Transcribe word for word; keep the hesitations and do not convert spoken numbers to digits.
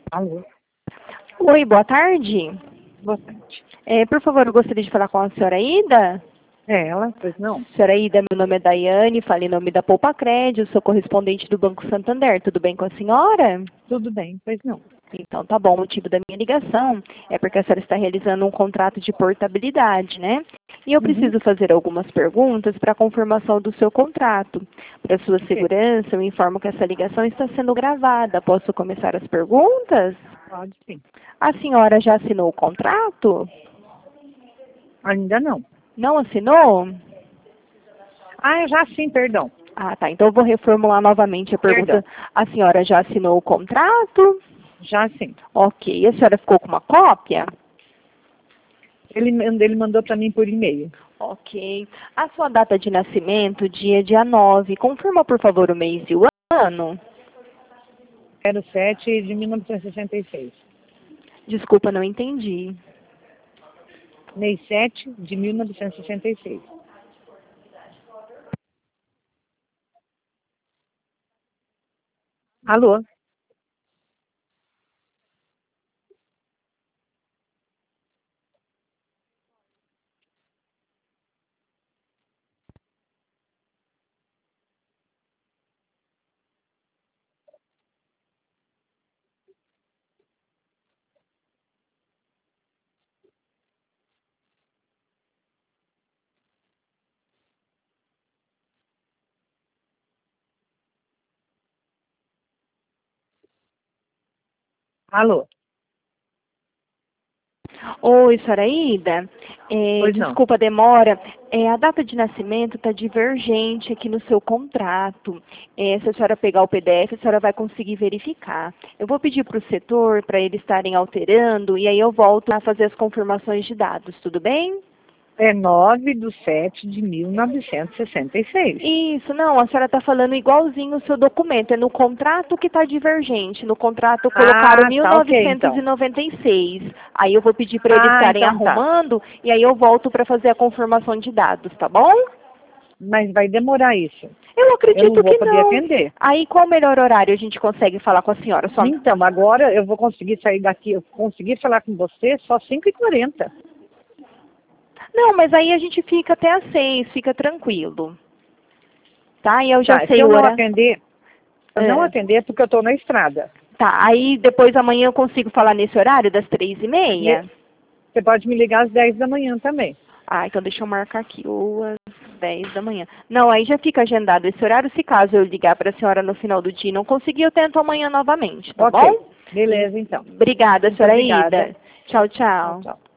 Alô, Oi, boa tarde. boa tarde. É, por favor, eu gostaria de falar com a senhora Ida. É ela? Pois não? Senhora Ida, meu nome é Daiane, falo em nome da Poupa Crédito, sou correspondente do Banco Santander. Tudo bem com a senhora? Tudo bem, pois não. Então, tá bom. O motivo da minha ligação é porque a senhora está realizando um contrato de portabilidade, né? E eu Uhum. preciso fazer algumas perguntas para a confirmação do seu contrato. Para sua Ok. segurança, eu informo que essa ligação está sendo gravada. Posso começar as perguntas? Pode sim. A senhora já assinou o contrato? Ainda não. Não assinou? Ah, já sim, perdão. Ah, tá. Então eu vou reformular novamente a pergunta. Perdão. A senhora já assinou o contrato? Já sim. Ok. A senhora ficou com uma cópia? Ele, ele mandou para mim por e-mail. Ok. A sua data de nascimento, dia dia nove. Confirma, por favor, o mês e o ano. zero sete de mil novecentos e sessenta e seis. Desculpa, não entendi. Mês sete de mil novecentos e sessenta e seis. Alô? Alô? Oi, senhora Ida. É, Pois não. desculpa a demora. É, a data de nascimento está divergente aqui no seu contrato. É, se a senhora pegar o P D F, a senhora vai conseguir verificar. Eu vou pedir para o setor para eles estarem alterando e aí eu volto a fazer as confirmações de dados, tudo bem? É nove de sete de mil novecentos e sessenta e seis. Isso, não, a senhora está falando igualzinho o seu documento. É no contrato que está divergente. No contrato colocaram Ah, mil tá, ok, novecentos e então. noventa e seis. Aí eu vou pedir para eles Ah, estarem então tá. arrumando e aí eu volto para fazer a confirmação de dados, tá bom? Mas vai demorar isso. Eu Eu não acredito vou que poder não. atender. Aí qual o melhor horário a gente consegue falar com a senhora? Só... Então, agora eu vou conseguir sair daqui, eu consegui falar com você só cinco e quarenta. Não, mas aí a gente fica até às seis, fica tranquilo. Tá? E eu já Tá, se sei eu o não horário. atender, eu não É. atender porque eu estou na estrada. Tá, aí depois amanhã eu consigo falar nesse horário, das três e Me- meia? Você pode me ligar às dez da manhã também. Ah, então deixa eu marcar aqui, ou às dez da manhã. Não, aí já fica agendado esse horário, se caso eu ligar para a senhora no final do dia e não conseguir, eu tento amanhã novamente, tá Ok, bom? beleza então. Obrigada, Muito senhora obrigada. Ida. Tchau, Tchau, tchau. tchau.